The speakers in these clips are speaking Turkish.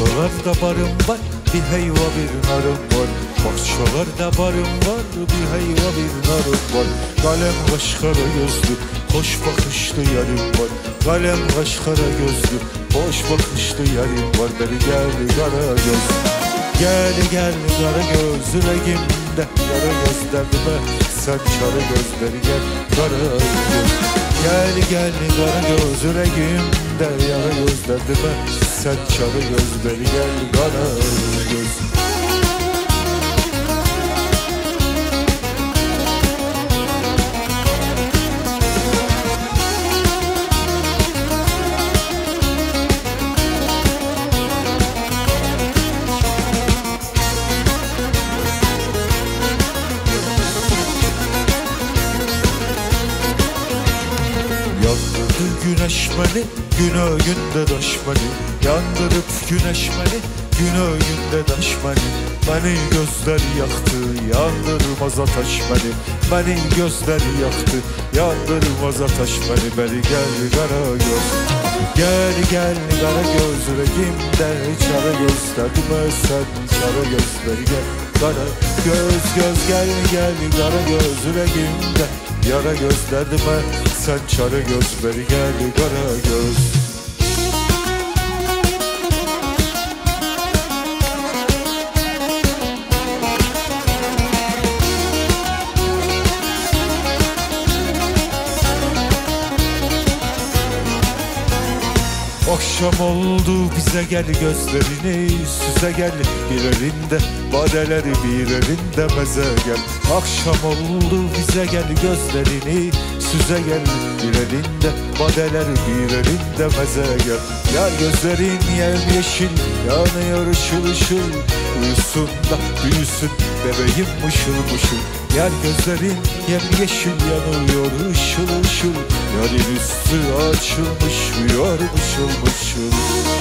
Bahçelerde barım var, bir heyva bir narım var. Bahçelerde barım var, bir heyva bir narım var. Kalem kaş kara gözlü, hoş bakışlı yarim var. Kalem kaş kara gözlü, hoş bakışlı yarim var. Beri gel kara göz, gel gel kara göz, yüreğimde yara göz derdime sen çare göz. Beri gel kara göz, gel gel kara göz, yüreğimde yara göz derdime sen çare göz. Beri gel kara göz. Yandırdı güneş beni, günde taş beni. Yandırıp güneş beni, günde taş beni. Beni gözleri yaktı, yandırmaz ataş beni. Beni gözleri yaktı, yandırmaz ataş beni. Beri gel kara göz, gel gel kara göz, yüreğimde çare göz derdime sen çare göz. Beri gel kara göz, göz gel gel kara göz, yüreğimde yara göz derdime sen çare göz. Beri gel kara göz. Akşam oldu bize gel gözlerini süze gel. Bir elinde badeleri bir elinde meze gel. Akşam oldu bize gel gözlerini süze gel. Bir elinde badeleri bir elinde meze gel. Yar gözlerin yemyeşil yanıyor ışıl ışıl. Uyusun da büyüsün bebeğim mışıl mışıl. Yar gözlerin yemyeşil yanıyor ışıl ışıl. Yarın üstü açılmış uyuyor mışıl mışıl.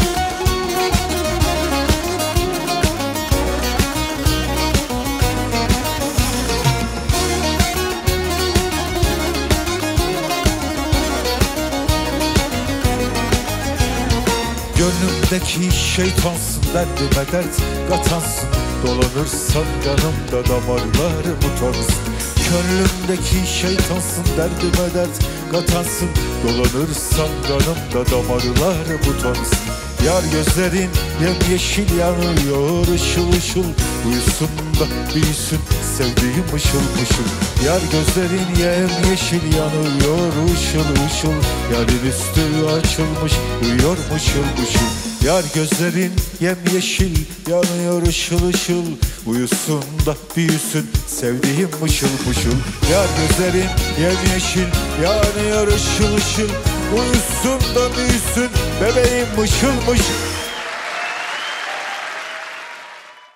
Gönlümdeki şeytansın derdime dert katansın. Dolanırsan yanımda damarlarım utansın. Gönlümdeki şeytansın derdime dert katansın. Dolanırsan yanımda damarlarım utansın. Yar gözlerin yemyeşil yanıyor ışıl ışıl. Uyusun da büyüsün sevdiğim ışıl ışıl. Yar gözlerin yemyeşil yanıyor ışıl ışıl. Yarın üstü açılmış uyuyor mışıl mışıl. Yar gözlerin yemyeşil yanıyor ışıl ışıl. Uyusun da büyüsün sevdiğim mışıl mışıl. Yar gözlerin yemyeşil yanıyor ışıl ışıl. Uyusun da büyüsün bebeğim mışıl mışıl.